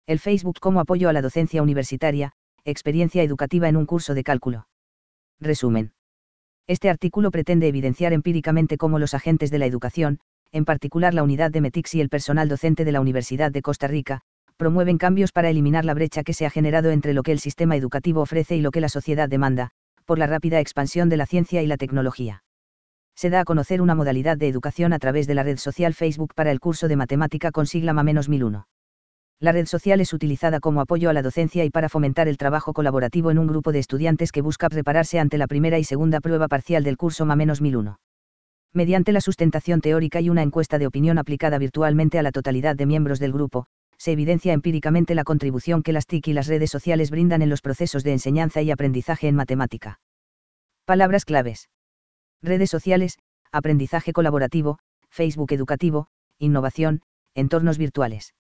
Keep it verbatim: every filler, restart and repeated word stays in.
El Facebook como apoyo a la docencia universitaria, experiencia educativa en un curso de cálculo. Resumen. Este artículo pretende evidenciar empíricamente cómo los agentes de la educación, en particular la unidad de METICS y el personal docente de la Universidad de Costa Rica, promueven cambios para eliminar la brecha que se ha generado entre lo que el sistema educativo ofrece y lo que la sociedad demanda, por la rápida expansión de la ciencia y la tecnología. Se da a conocer una modalidad de educación a través de la red social Facebook para el curso de matemática con sigla M A menos mil uno. La red social es utilizada como apoyo a la docencia y para fomentar el trabajo colaborativo en un grupo de estudiantes que busca prepararse ante la primera y segunda prueba parcial del curso M A menos mil uno. Mediante la sustentación teórica y una encuesta de opinión aplicada virtualmente a la totalidad de miembros del grupo, se evidencia empíricamente la contribución que las T I C y las redes sociales brindan en los procesos de enseñanza y aprendizaje en matemática. Palabras claves. Redes sociales, aprendizaje colaborativo, Facebook educativo, innovación, entornos virtuales.